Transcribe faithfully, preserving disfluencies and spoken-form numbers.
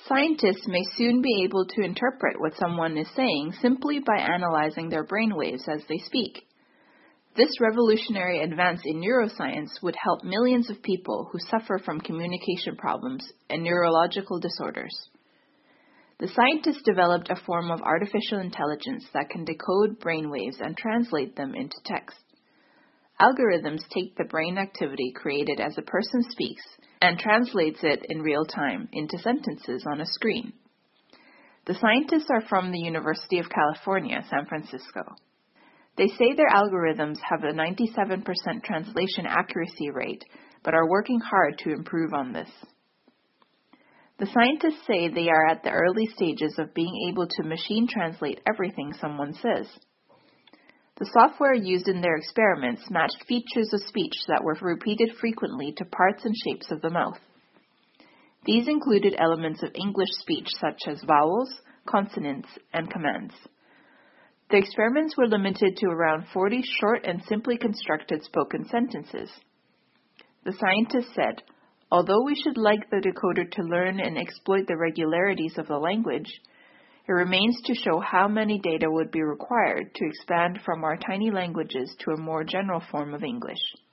Scientists may soon be able to interpret what someone is saying simply by analyzing their brainwaves as they speak. This revolutionary advance in neuroscience would help millions of people who suffer from communication problems and neurological disorders. The scientists developed a form of artificial intelligence that can decode brainwaves and translate them into text. Algorithms take the brain activity created as a person speaks and translates it in real time into sentences on a screen. The scientists are from the University of California, San Francisco. They say their algorithms have a ninety-seven percent translation accuracy rate, but are working hard to improve on this. The scientists say they are at the early stages of being able to machine translate everything someone says. The software used in their experiments matched features of speech that were repeated frequently to parts and shapes of the mouth. These included elements of English speech such as vowels, consonants, and commands. The experiments were limited to around forty short and simply constructed spoken sentences. The scientists said, although we should like the decoder to learn and exploit the regularities of the language, it remains to show how many data would be required to expand from our tiny languages to a more general form of English.